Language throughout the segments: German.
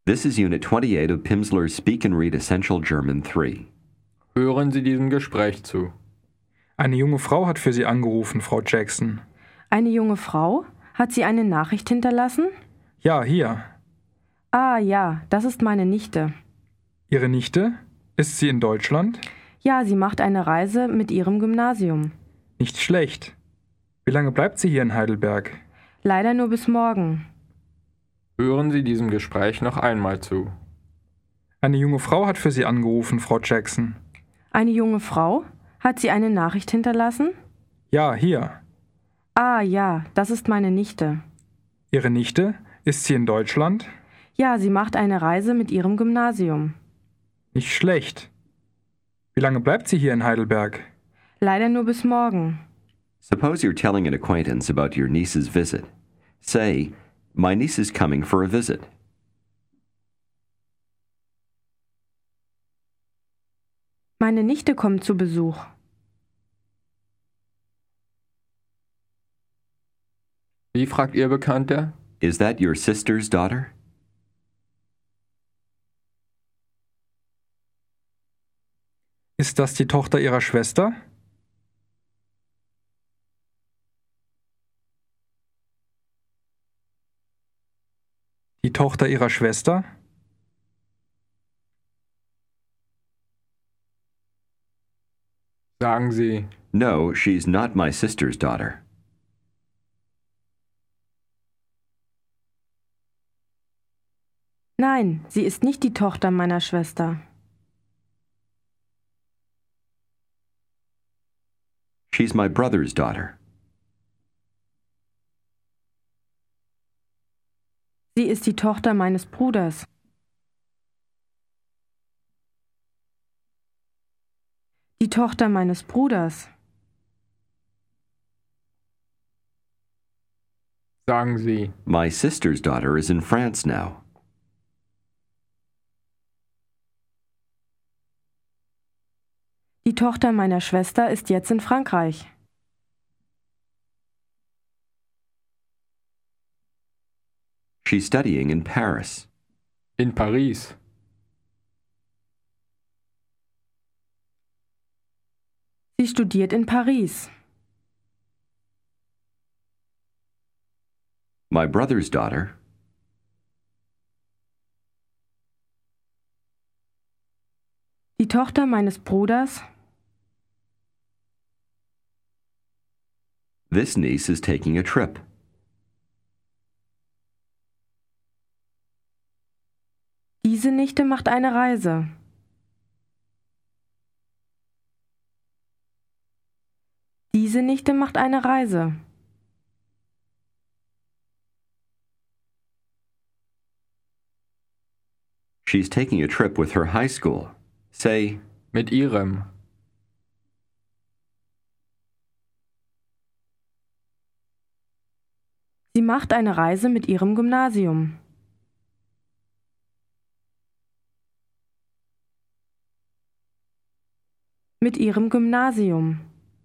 This is Unit 28 of Pimsleur's Speak and Read Essential German 3. Hören Sie diesem Gespräch zu. Eine junge Frau hat für Sie angerufen, Frau Jackson. Eine junge Frau? Hat sie eine Nachricht hinterlassen? Ja, hier. Ah ja, das ist meine Nichte. Ihre Nichte? Ist sie in Deutschland? Ja, sie macht eine Reise mit ihrem Gymnasium. Nicht schlecht. Wie lange bleibt sie hier in Heidelberg? Leider nur bis morgen. Hören Sie diesem Gespräch noch einmal zu. Eine junge Frau hat für Sie angerufen, Frau Jackson. Eine junge Frau? Hat sie eine Nachricht hinterlassen? Ja, hier. Ah ja, das ist meine Nichte. Ihre Nichte? Ist sie in Deutschland? Ja, sie macht eine Reise mit ihrem Gymnasium. Nicht schlecht. Wie lange bleibt sie hier in Heidelberg? Leider nur bis morgen. Suppose you're telling an acquaintance about your niece's visit. Say, my niece is coming for a visit. Meine Nichte kommt zu Besuch. Wie fragt Ihr Bekannter? Is that your sister's daughter? Ist das die Tochter Ihrer Schwester? Die Tochter Ihrer Schwester? Sagen Sie, No, she's not my sister's daughter. Nein, sie ist nicht die Tochter meiner Schwester. She's my brother's daughter. Sie ist die Tochter meines Bruders. Die Tochter meines Bruders. sagen Sie, My sister's daughter is in France now. Die Tochter meiner Schwester ist jetzt in Frankreich. She's studying in Paris. in Paris. Sie studiert in Paris. My brother's daughter. Die Tochter meines Bruders. This niece is taking a trip. Diese Nichte macht eine Reise. Diese Nichte macht eine Reise. She's taking a trip with her high school. Say, Mit Ihrem. Sie macht eine Reise mit ihrem Gymnasium. Mit ihrem Gymnasium.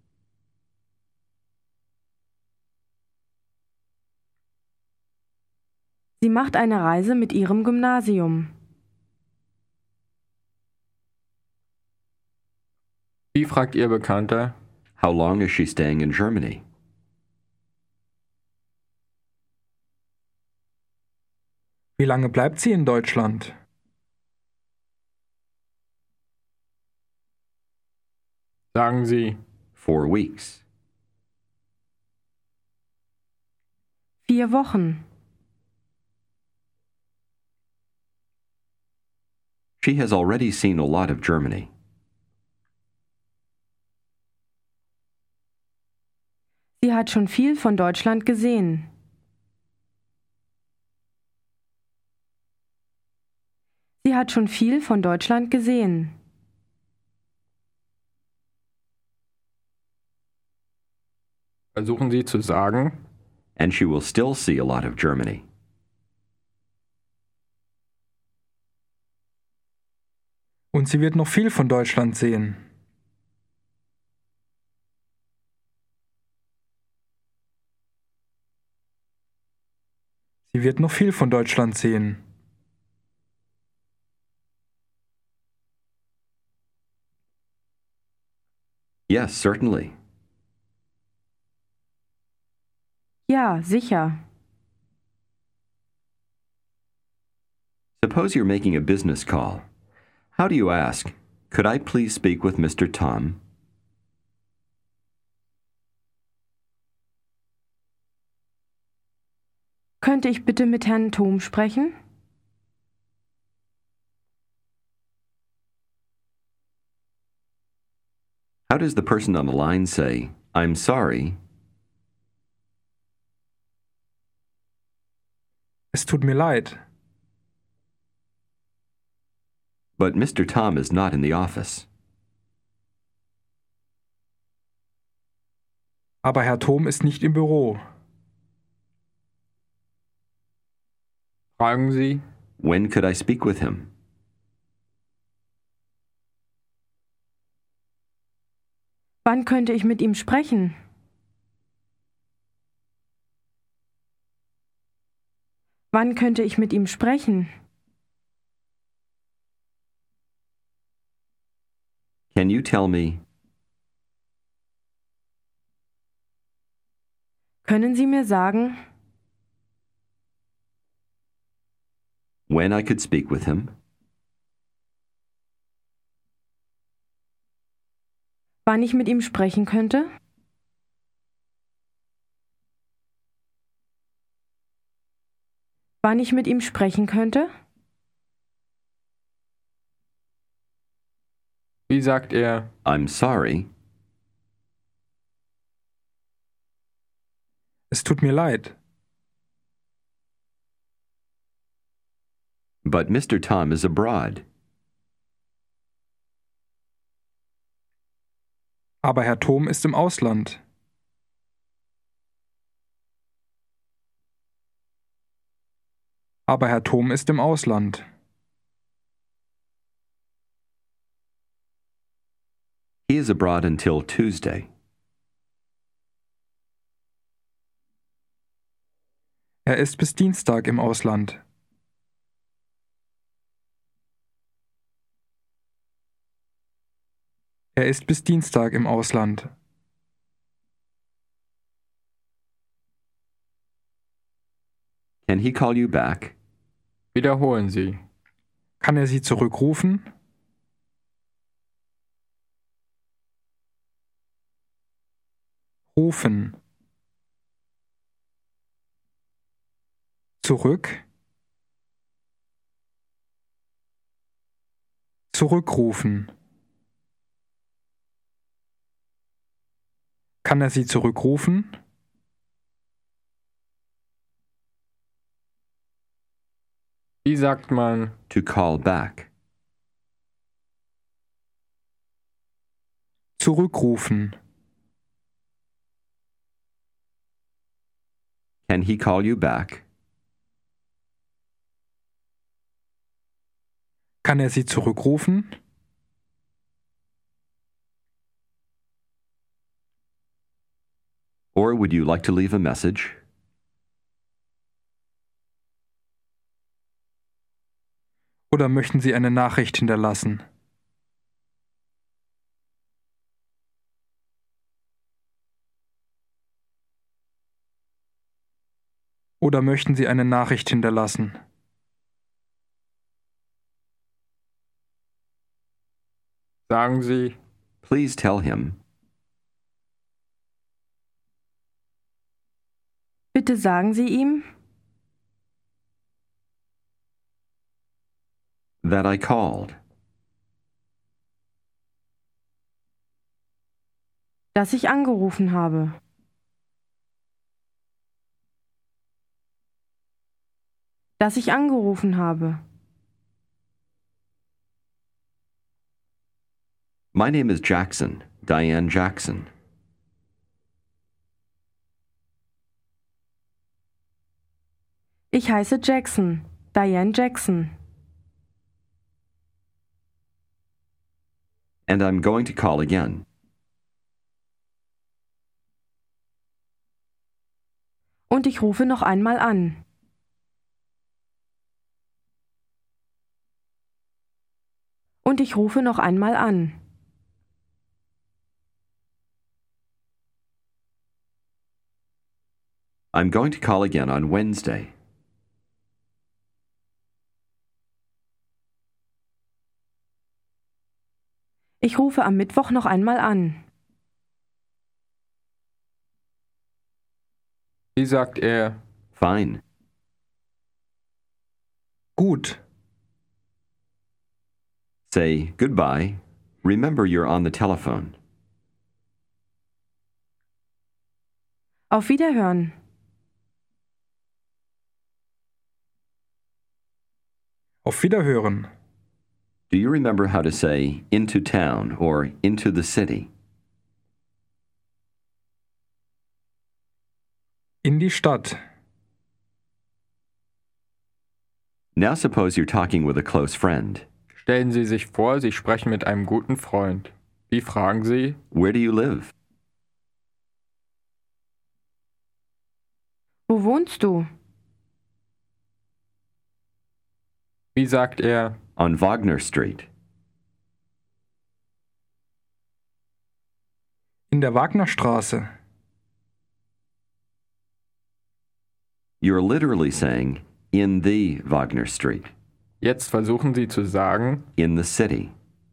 Sie macht eine Reise mit ihrem Gymnasium. Wie fragt Ihr Bekannter? how long is she staying in Germany? Wie lange bleibt sie in Deutschland? Sagen Sie, 4 weeks. 4 Wochen. She has already seen a lot of Germany. Sie hat schon viel von Deutschland gesehen. Sie hat schon viel von Deutschland gesehen. versuchen Sie zu sagen, And she will still see a lot of Germany. Und sie wird noch viel von Deutschland sehen. Sie wird noch viel von Deutschland sehen. Yes, certainly. Ja, sicher. Suppose you're making a business call. How do you ask, "Could I please speak with Mr. Tom?" Könnte ich bitte mit Herrn Thom sprechen? How does the person on the line say, "I'm sorry"? Es tut mir leid, But Mr. Tom is not in the office. aber Herr Thom ist nicht im Büro. Fragen Sie, When could I speak with him? Wann könnte ich mit ihm sprechen? Wann könnte ich mit ihm sprechen? Can you tell me? Können Sie mir sagen, When I could speak with him? wann ich mit ihm sprechen könnte? Wann ich mit ihm sprechen könnte? wie sagt er, I'm sorry, Es tut mir leid, but Mr. Tom is abroad. aber Herr Thom ist im Ausland. Aber Herr Thom ist im Ausland. He is abroad until Tuesday. Er ist bis Dienstag im Ausland. Er ist bis Dienstag im Ausland. Can he call you back? wiederholen Sie. Kann er Sie zurückrufen? Rufen. Zurück. Zurückrufen. Kann er Sie zurückrufen? Wie sagt man, To call back. Zurückrufen. Can he call you back? Kann er Sie zurückrufen? Or would you like to leave a message? Oder möchten Sie eine Nachricht hinterlassen? Oder möchten Sie eine Nachricht hinterlassen? sagen Sie, Please tell him. Bitte sagen Sie ihm, That I called. dass ich angerufen habe. Dass ich angerufen habe. My name is Jackson, Diane Jackson. Ich heiße Jackson, Diane Jackson. And I'm going to call again. Und ich rufe noch einmal an. Und ich rufe noch einmal an. I'm going to call again on Wednesday. Ich rufe am Mittwoch noch einmal an. Wie sagt er? Fine. Gut. Say goodbye. Remember you're on the telephone. Auf Wiederhören. Auf Wiederhören. Do you remember how to say into town or into the city? In die Stadt. Now suppose you're talking with a close friend. Stellen Sie sich vor, Sie sprechen mit einem guten Freund. Wie fragen Sie? Where do you live? Wo wohnst du? Wie sagt er? On Wagner Street. In der Wagnerstraße. You're literally saying in the Wagner Street. Jetzt versuchen Sie zu sagen, In the city.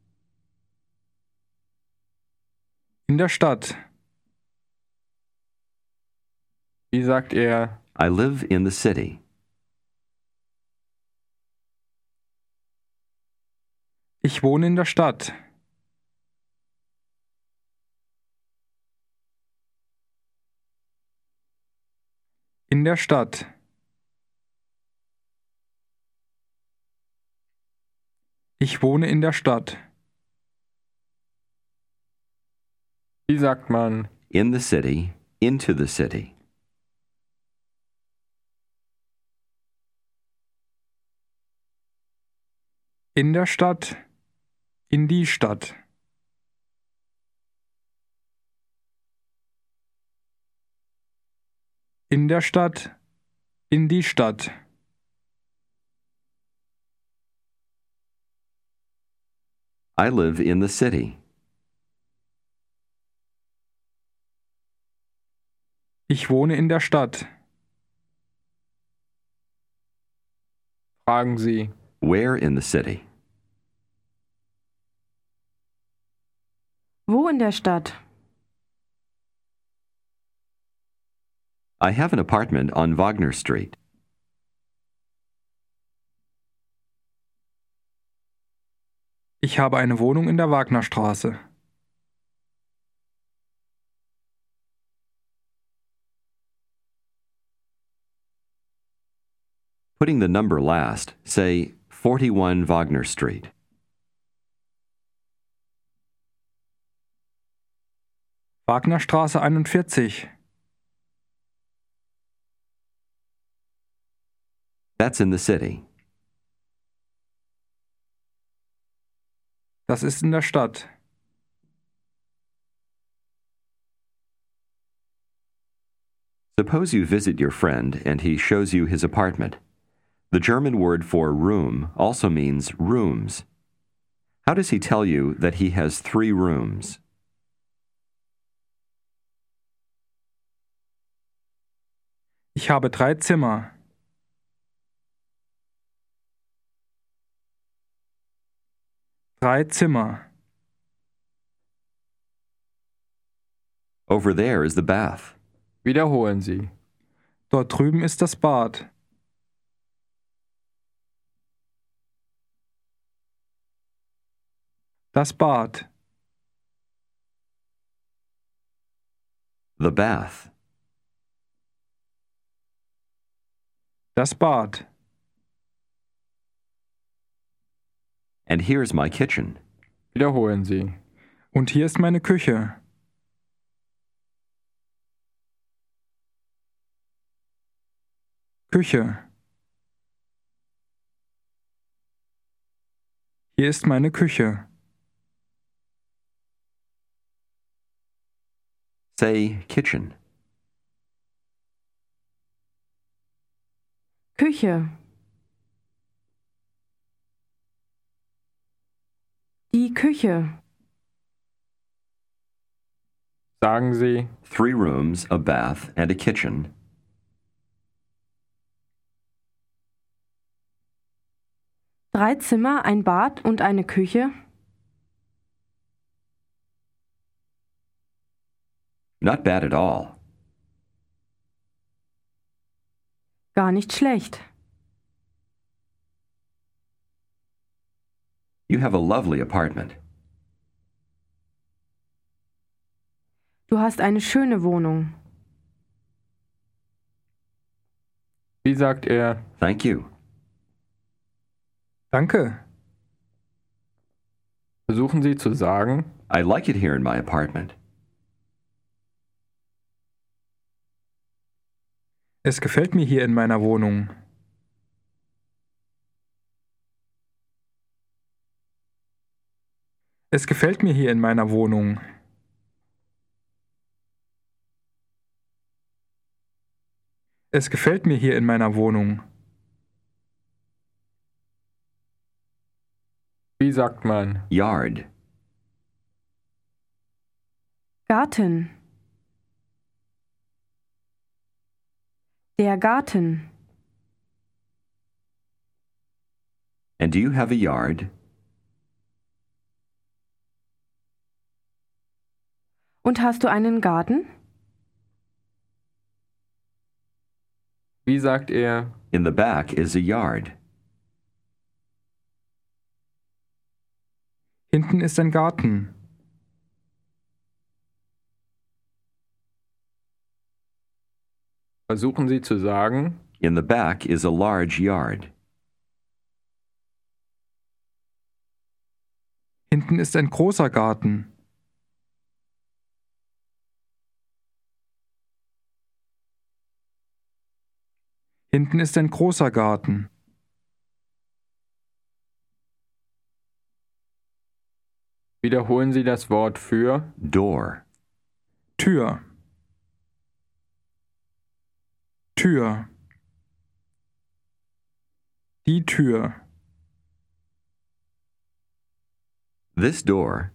In der Stadt. wie sagt er? I live in the city. Ich wohne in der Stadt. In der Stadt. Ich wohne in der Stadt. Wie sagt man? In the city. Into the city. In der Stadt. In die Stadt. In der Stadt. In die Stadt. I live in the city. Ich wohne in der Stadt. Fragen Sie. Where in the city? Wo in der Stadt? I have an apartment on Wagner Street. Ich habe eine Wohnung in der Wagnerstraße. Putting the number last, say 41 Wagner Street. Wagnerstraße 41. That's in the city. Das ist in der Stadt. Suppose you visit your friend and he shows you his apartment. The German word for room also means rooms. How does he tell you that he has 3 rooms? Ich habe 3 Zimmer. Drei Zimmer. Over there is the bath. Wiederholen Sie. Dort drüben ist das Bad. Das Bad. The bath. Das Bad. And here's my kitchen. Wiederholen Sie. Und hier ist meine Küche. Küche. Hier ist meine Küche. Say kitchen. Küche. Die Küche. Sagen Sie. 3 rooms, a bath, and a kitchen. 3 Zimmer, ein Bad und eine Küche? Not bad at all. Gar nicht schlecht. You have a lovely apartment. Du hast eine schöne Wohnung. Wie sagt er, Thank you. Danke. versuchen Sie zu sagen, I like it here in my apartment. Es gefällt mir hier in meiner Wohnung. Es gefällt mir hier in meiner Wohnung. Es gefällt mir hier in meiner Wohnung. wie sagt man, Yard. Garten. Der Garten. And do you have a yard? Und hast du einen Garten? wie sagt er, In the back is a yard. Hinten ist ein Garten. versuchen Sie zu sagen, In the back is a large yard. Hinten ist ein großer Garten. Hinten ist ein großer Garten. wiederholen Sie das Wort für, Door. Tür. Tür. Die Tür. This door.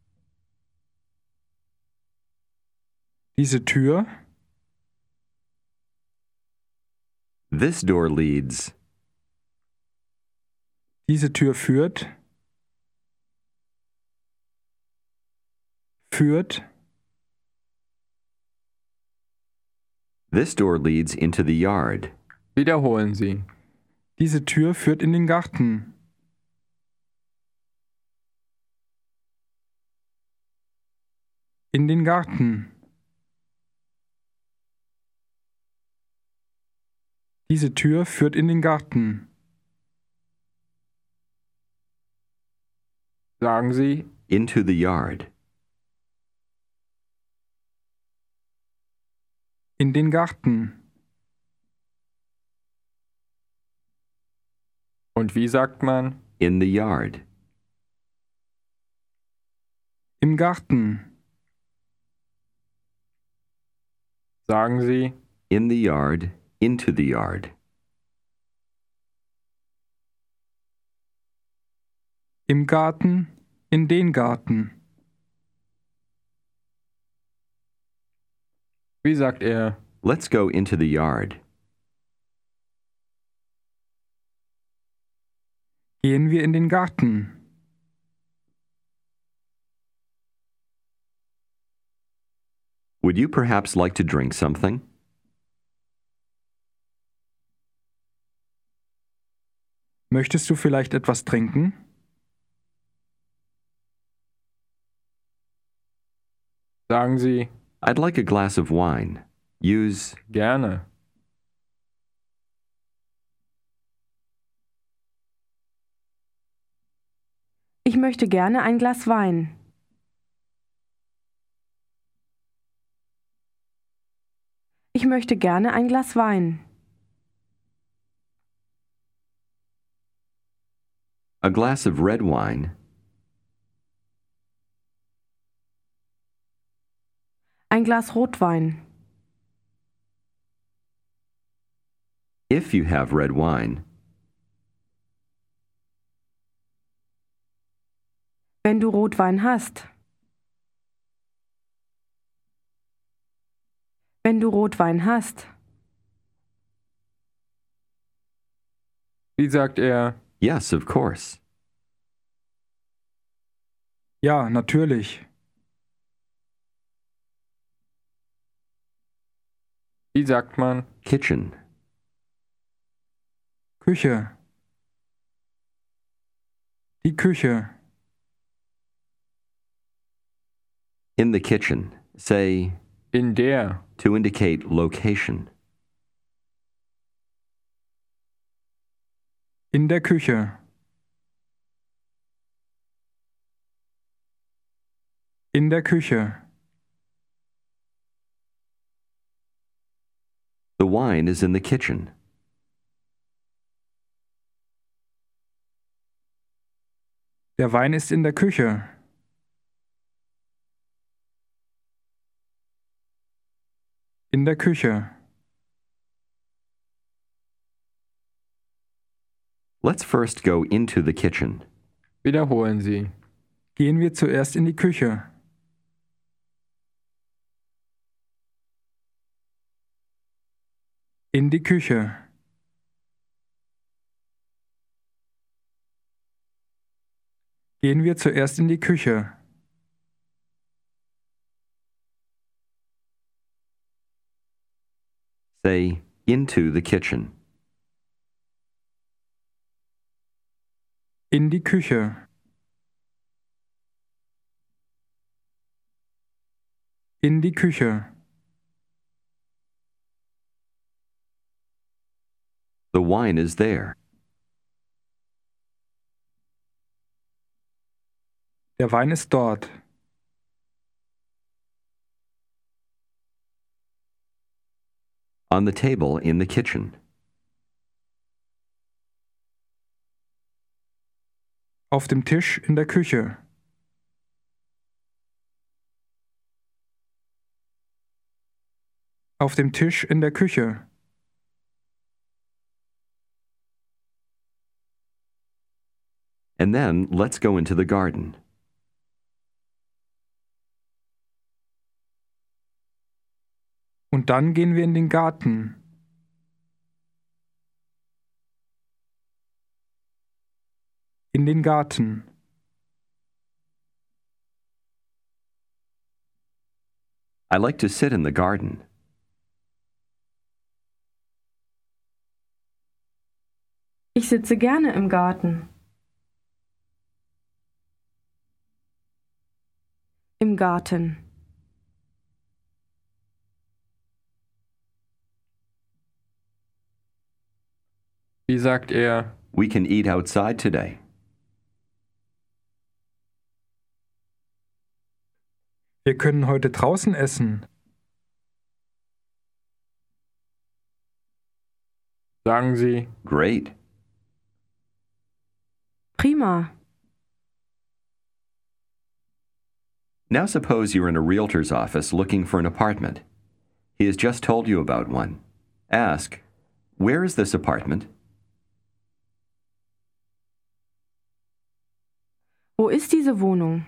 Diese Tür. This door leads. Diese Tür führt. Führt. This door leads into the yard. wiederholen Sie, Diese Tür führt in den Garten. In den Garten. Diese Tür führt in den Garten. sagen Sie, Into the yard. In den Garten. und wie sagt man, In the yard. Im Garten. sagen Sie, In the yard. Into the yard. Im Garten. In den Garten. wie sagt er, Let's go into the yard. Gehen wir in den Garten. Would you perhaps like to drink something? Möchtest du vielleicht etwas trinken? sagen Sie, I'd like a glass of wine. Use gerne, Ich möchte gerne ein Glas Wein. Ich möchte gerne ein Glas Wein. a glass of red wine. Ein Glas Rotwein. If you have red wine. Wenn du Rotwein hast. Wenn du Rotwein hast. wie sagt er, Yes, of course. Ja, natürlich. Wie sagt man? Kitchen. Küche. Die Küche. In the kitchen. Say, In der. to indicate location. In der Küche. In der Küche. The wine is in the kitchen. Der Wein ist in der Küche. In der Küche. Let's first go into the kitchen. Wiederholen Sie. Gehen wir zuerst in die Küche. In die Küche. Gehen wir zuerst in die Küche. Say, into the kitchen. In die Küche. In die Küche. The wine is there. Der Wein ist dort. On the table in the kitchen. Auf dem Tisch in der Küche. Auf dem Tisch in der Küche. And then let's go into the garden. Und dann gehen wir in den Garten. In den Garten. I like to sit in the garden. Ich sitze gerne im Garten. Im Garten. Wie sagt er? We can eat outside today. Wir können heute draußen essen. Sagen Sie. Great. Prima. Now suppose you're in a realtor's office looking for an apartment. He has just told you about one. Ask, where is this apartment? Wo ist diese Wohnung?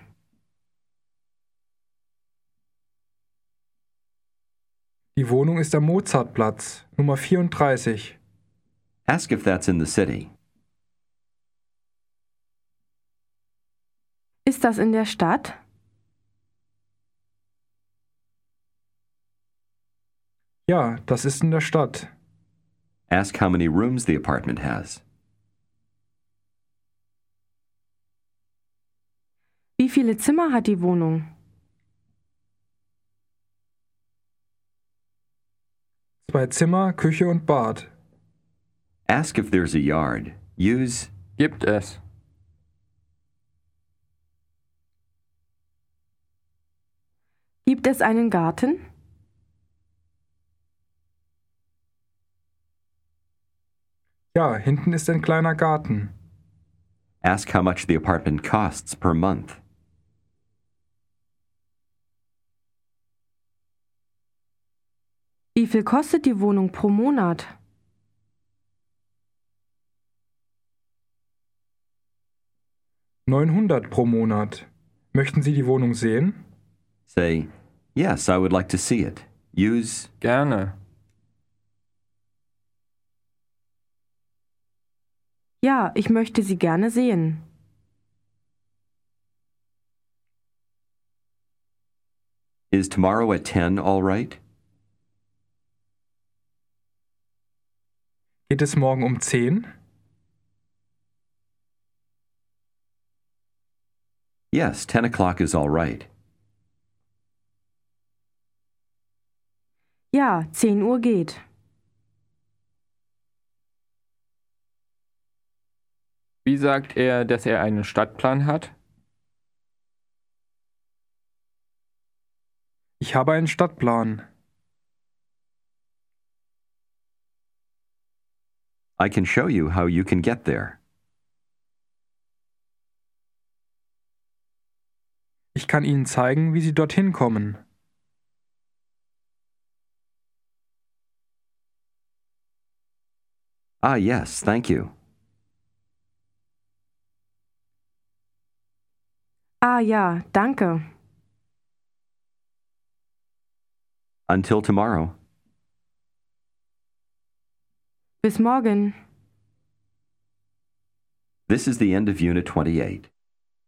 Die Wohnung ist am Mozartplatz, Nummer 34. Ask if that's in the city. Ist das in der Stadt? Ja, das ist in der Stadt. Ask how many rooms the apartment has. Wie viele Zimmer hat die Wohnung? 2 Zimmer, Küche und Bad. Ask if there's a yard. Use, Gibt es. Gibt es einen Garten? Ja, hinten ist ein kleiner Garten. ask how much the apartment costs per month. Wie viel kostet die Wohnung pro Monat? $900 pro Monat. Möchten Sie die Wohnung sehen? Say, yes, I would like to see it. Use, Gerne. Ja, ich möchte Sie gerne sehen. Is tomorrow at 10 all right? Geht es morgen um 10? Yes, 10 o'clock is all right. Ja, 10 Uhr geht. Wie sagt er, dass er einen Stadtplan hat? Ich habe einen Stadtplan. I can show you how you can get there. Ich kann Ihnen zeigen, wie Sie dorthin kommen. Ah, yes, thank you. Ah ja, danke. Until tomorrow. Bis morgen. This is the end of Unit 28.